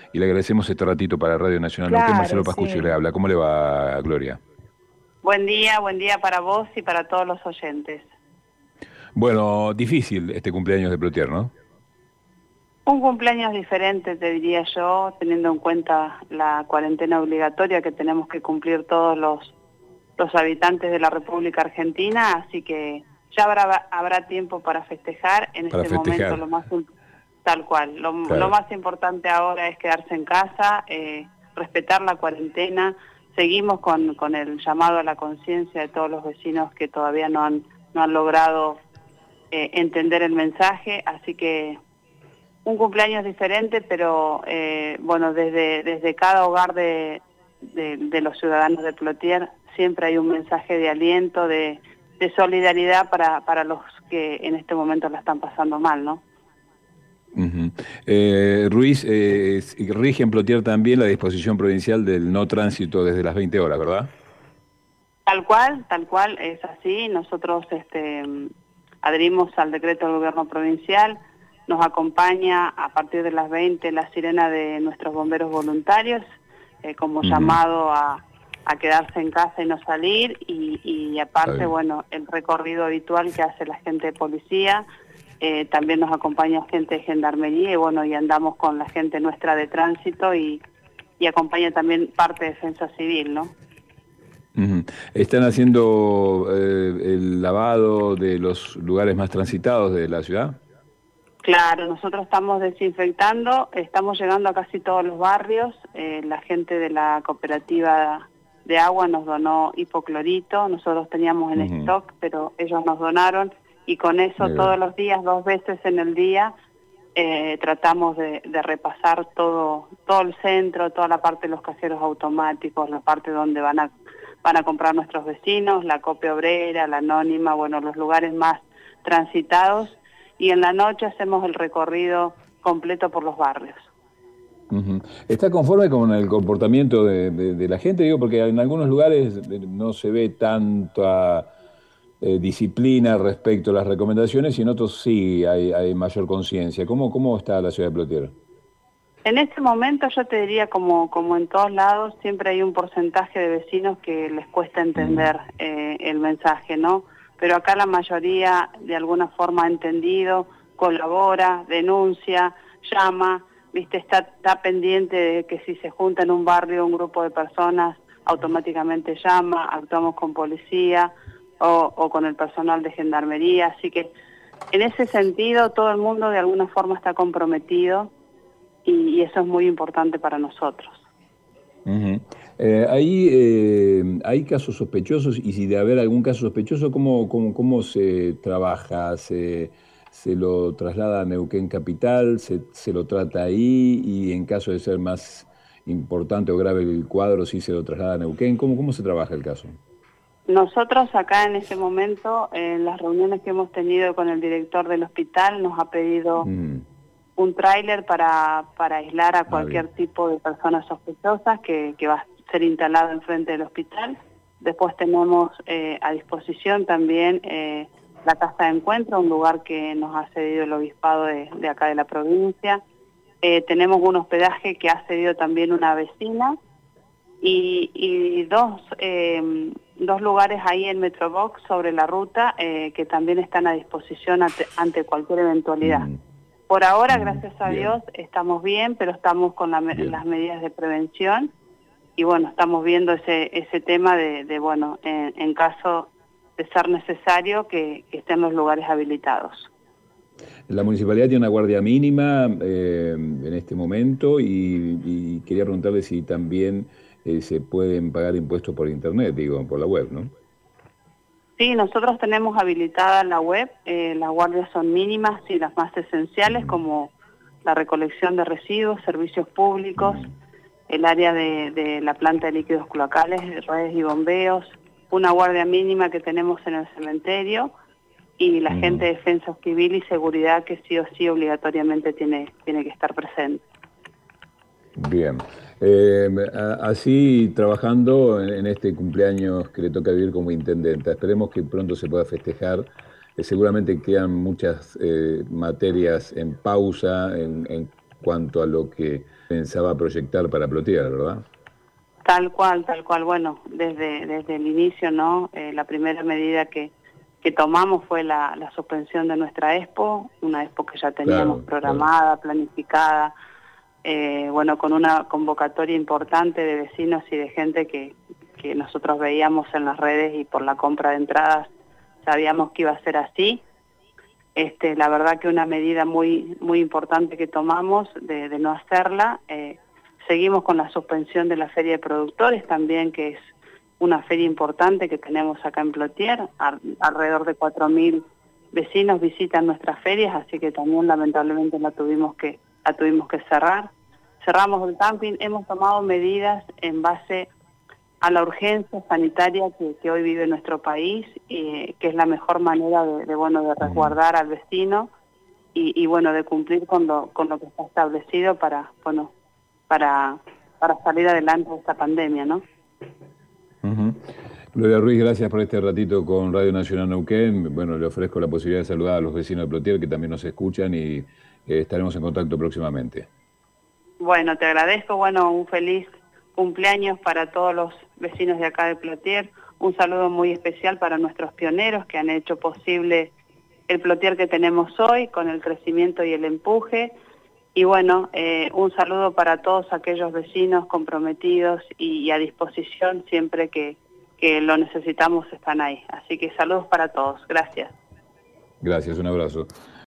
y le agradecemos este ratito para Radio Nacional Neuquén. Claro, Marcelo Pascucci le sí. habla. ¿Cómo le va, Gloria? Buen día para vos y para todos los oyentes. Bueno, difícil este cumpleaños de Plotier, ¿no? Un cumpleaños diferente, te diría yo, teniendo en cuenta la cuarentena obligatoria que tenemos que cumplir todos los habitantes de la República Argentina, así que ya habrá tiempo para festejar. En Para este momento festejar, tal cual, lo claro. más importante ahora es quedarse en casa, respetar la cuarentena. Seguimos con el llamado a la conciencia de todos los vecinos que todavía no han logrado entender el mensaje, así que un cumpleaños diferente, pero bueno, desde cada hogar de los ciudadanos de Plotier siempre hay un mensaje de aliento, de solidaridad para los que en este momento la están pasando mal, ¿no? Ujú. Ruiz, rige en Plotier también la disposición provincial del no tránsito desde las 20 horas, ¿verdad? Tal cual, es así. Nosotros adherimos al decreto del gobierno provincial, nos acompaña a partir de las 20 la sirena de nuestros bomberos voluntarios, como Ujú. llamado a quedarse en casa y no salir, y Está aparte, bien. bueno, el recorrido habitual que hace la gente de policía, también nos acompaña gente de gendarmería, y bueno, y andamos con la gente nuestra de tránsito, y acompaña también parte de defensa civil, ¿no? Ujú. ¿Están haciendo el lavado de los lugares más transitados de la ciudad? Claro, nosotros estamos desinfectando, estamos llegando a casi todos los barrios, la gente de la cooperativa de agua nos donó hipoclorito, nosotros teníamos en Ujú. stock, pero ellos nos donaron, y con eso Muy todos bien. los días, 2 veces en el día, tratamos de repasar todo el centro, toda la parte de los cajeros automáticos, la parte donde van a comprar nuestros vecinos, la copia obrera, la anónima, bueno, los lugares más transitados, y en la noche hacemos el recorrido completo por los barrios. Ujú. ¿Está conforme con el comportamiento de la gente? Digo, porque en algunos lugares no se ve tanta disciplina respecto a las recomendaciones y en otros sí hay mayor conciencia. ¿Cómo está la ciudad de Plotier? En este momento yo te diría, como en todos lados, siempre hay un porcentaje de vecinos que les cuesta Mm, entender el mensaje, ¿no? Pero acá la mayoría de alguna forma ha entendido, colabora, denuncia, llama, ¿viste? Está pendiente de que si se junta en un barrio un grupo de personas, automáticamente llama, actuamos con policía o con el personal de gendarmería, así que en ese sentido todo el mundo de alguna forma está comprometido, y eso es muy importante para nosotros. ujú. ¿Hay casos sospechosos? Y si de haber algún caso sospechoso, ¿cómo se trabaja? ¿Se lo traslada a Neuquén Capital? ¿Se lo trata ahí? Y en caso de ser más importante o grave el cuadro, sí se lo traslada a Neuquén. ¿Cómo se trabaja el caso? Nosotros acá en este momento, en las reuniones que hemos tenido con el director del hospital, nos ha pedido Mm, un tráiler para aislar a bien. cualquier tipo de personas sospechosas que va a ser instalado enfrente del hospital. Después tenemos a disposición también la Casa de Encuentro, un lugar que nos ha cedido el obispado de acá de la provincia. Tenemos un hospedaje que ha cedido también una vecina, y dos lugares ahí en Metrobox sobre la ruta que también están a disposición ante cualquier eventualidad. Mm, Por ahora, gracias a bien, Dios, estamos bien, pero estamos con las bien. medidas de prevención, y bueno, estamos viendo ese tema bueno, en caso de ser necesario, que estén los lugares habilitados. La municipalidad tiene una guardia mínima en este momento y quería preguntarle si también se pueden pagar impuestos por internet, digo, por la web, ¿no? Sí, nosotros tenemos habilitada la web, las guardias son mínimas y las más esenciales, Mm, como la recolección de residuos, servicios públicos, mm, el área de la planta de líquidos cloacales, redes y bombeos, una guardia mínima que tenemos en el cementerio, y la gente ujú. de defensa civil y seguridad que sí o sí obligatoriamente tiene que estar presente. Bien. Así trabajando en este cumpleaños que le toca vivir como intendenta, esperemos que pronto se pueda festejar. Seguramente quedan muchas materias en pausa, cuanto a lo que pensaba proyectar para Plotier, ¿verdad? Tal cual, tal cual. Bueno, desde el inicio, ¿no? La primera medida que tomamos fue la suspensión de nuestra expo, una expo que ya teníamos Claro, claro. programada, planificada, bueno, con una convocatoria importante de vecinos y de gente que nosotros veíamos en las redes y por la compra de entradas sabíamos que iba a ser así. La verdad que una medida muy importante que tomamos de no hacerla. Seguimos con la suspensión de la Feria de Productores también, que es una feria importante que tenemos acá en Plotier. Alrededor de 4.000 vecinos visitan nuestras ferias, así que también lamentablemente la tuvimos que cerrar. Cerramos el camping, hemos tomado medidas en base a la urgencia sanitaria que hoy vive nuestro país, que es la mejor manera de resguardar al vecino y bueno, de cumplir con lo que está establecido para salir adelante de esta pandemia, ¿no? Ujú. Gloria Ruiz, gracias por este ratito con Radio Nacional Neuquén. Bueno, le ofrezco la posibilidad de saludar a los vecinos de Plotier que también nos escuchan y estaremos en contacto próximamente. Bueno, te agradezco, bueno, un feliz cumpleaños para todos los vecinos de acá de Plotier, un saludo muy especial para nuestros pioneros que han hecho posible el Plotier que tenemos hoy, con el crecimiento y el empuje, y bueno, un saludo para todos aquellos vecinos comprometidos y a disposición siempre que lo necesitamos están ahí. Así que saludos para todos, gracias. Gracias, un abrazo.